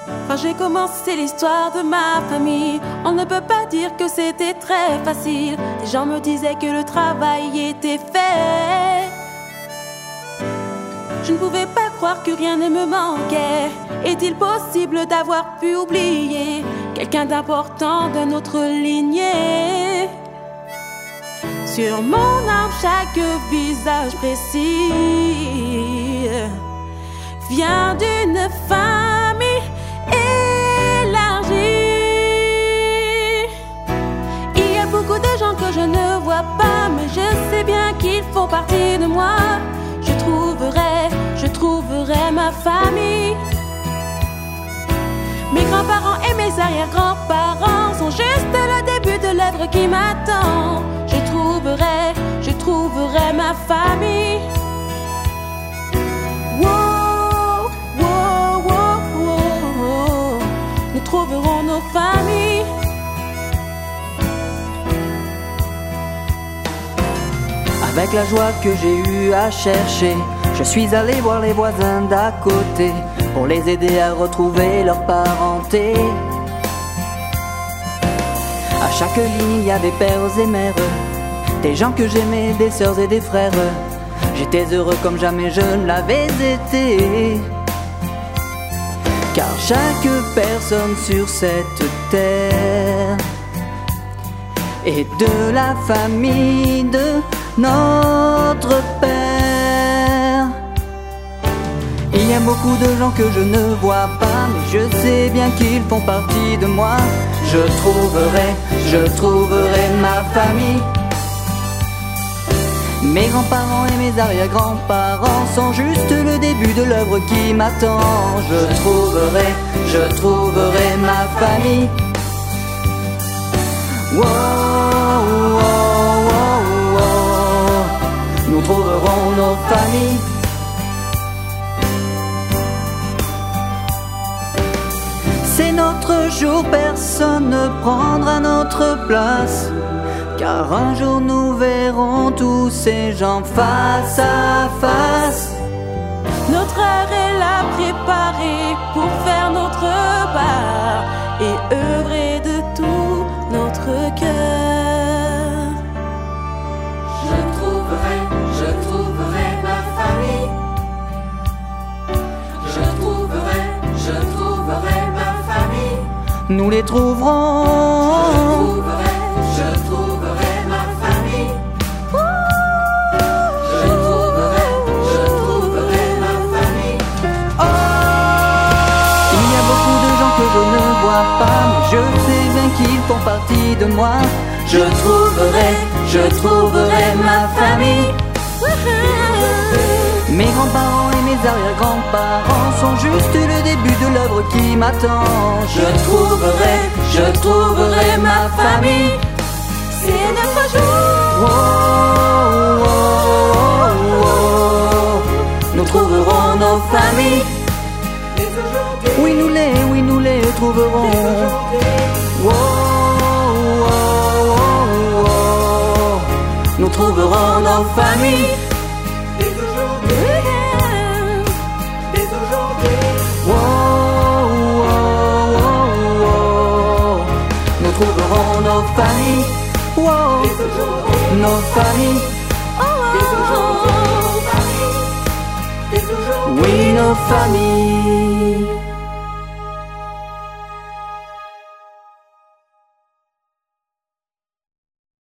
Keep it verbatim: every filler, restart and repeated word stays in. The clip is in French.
Quand j'ai commencé l'histoire de ma famille, on ne peut pas dire que c'était très facile. Les gens me disaient que le travail était fait. Je ne pouvais pas croire que rien ne me manquait. Est-il possible d'avoir pu oublier quelqu'un d'important de notre lignée? Sur mon âme, chaque visage précis vient d'une famille élargie. Il y a beaucoup de gens que je ne vois pas, mais je sais bien qu'ils font partie de moi. Je trouverai, je trouverai ma famille. Mes grands-parents et mes arrière-grands-parents sont juste le début de l'œuvre qui m'attend. Je trouverai, je trouverai ma famille. Wow, wow, wow, wow. Nous trouverons nos familles. Avec la joie que j'ai eue à chercher, je suis allé voir les voisins d'à côté pour les aider à retrouver leur parenté. À chaque ligne, il y avait pères et mères, des gens que j'aimais, des sœurs et des frères. J'étais heureux comme jamais je ne l'avais été, car chaque personne sur cette terre est de la famille de notre Père. Il y a beaucoup de gens que je ne vois pas, mais je sais bien qu'ils font partie de moi. Je trouverai, je trouverai ma famille. Mes grands-parents et mes arrière-grands-parents sont juste le début de l'œuvre qui m'attend. Je trouverai, je trouverai ma famille. Wow, wow, wow, wow. Nous trouverons nos familles. C'est notre jour, personne ne prendra notre place, car un jour nous verrons tous ces gens face à face. Notre heure est là préparée pour faire notre part et œuvrer de tout notre cœur. Je trouverai, je trouverai ma famille. Je trouverai, je trouverai ma famille. Nous les trouverons. Je trouverai, je trouverai ma famille. Je trouverai, je trouverai ma famille. Oh, il y a beaucoup de gens que je ne vois pas, mais je sais bien qu'ils font partie de moi. Je trouverai, je trouverai ma famille. Mes grands-parents et mes arrière-grands-parents sont juste le début de l'œuvre qui m'attend. Je trouverai, je trouverai ma famille. C'est notre jour. Oh, oh, oh, oh. Nous trouverons nos familles. Oui, nous les, oui, nous les trouverons. Oh, oh, oh, oh. Nous trouverons nos familles. Oh, oh, oh, oh. Nous trouverons nos familles. Oh, nos familles. Oui, nos familles.